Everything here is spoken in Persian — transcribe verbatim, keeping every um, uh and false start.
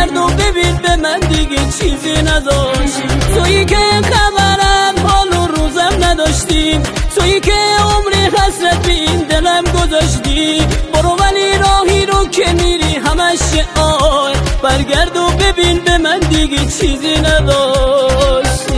برگرد و ببین به من دیگه چیزی نداشت. تویی که خبرم حال و روزم نداشتی، تویی که عمری حسرت به این دلم گذاشتی. برو ولی راهی رو که میری همش آی، برگرد و ببین به من دیگه چیزی نداشت.